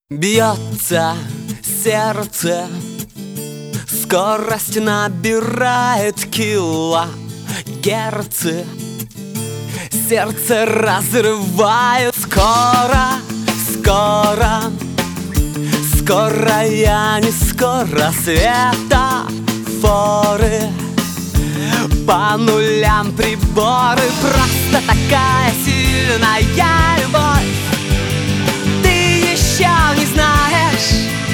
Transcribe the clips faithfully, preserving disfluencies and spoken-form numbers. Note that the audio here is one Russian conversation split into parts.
Бьется сердце, скорость набирает килогерцы. Сердце разрывает скоро, скоро, скоро, я не скоро. Светофоры по нулям, приборы. Просто такая сильная любовь, ты еще не знаешь.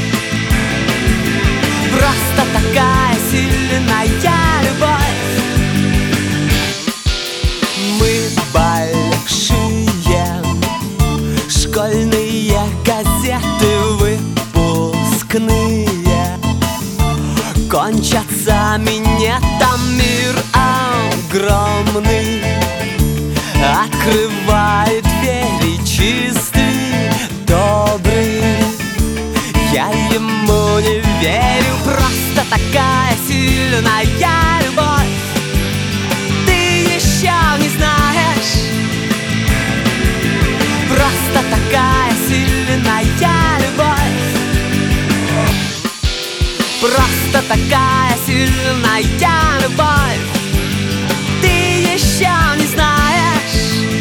Просто такая сильная любовь. Мы большие, школьные газеты выпускные кончатся минетом, мир огромный открывает двери, чистый, добрый. Я ему не верю, просто такая сильная любовь, ты еще не знаешь. Просто такая сильная любовь, просто такая сильная любовь, ты еще не знаешь.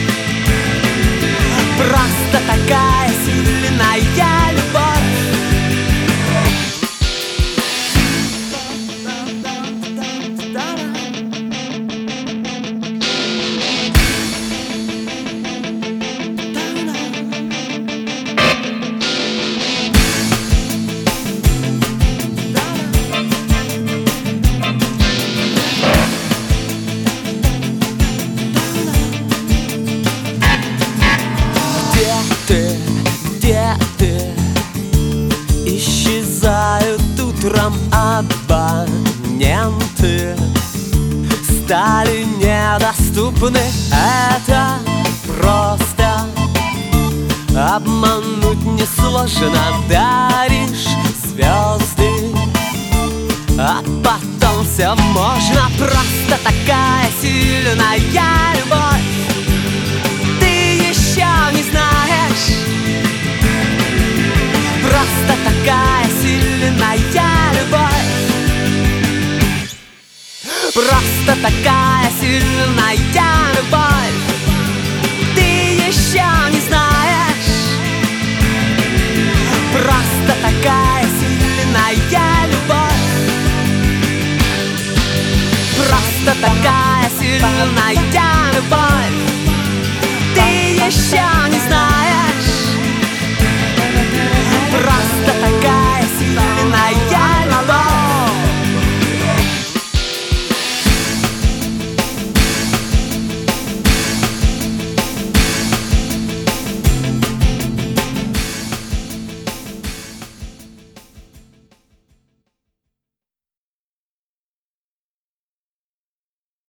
Просто такая сильная любовь. Ты, где ты? Исчезают утром абоненты, стали недоступны. Это просто обмануть несложно. Даришь звезды, а потом все можно. Просто такая сильная любовь, ты еще не знаешь. Просто такая сильная любовь, просто такая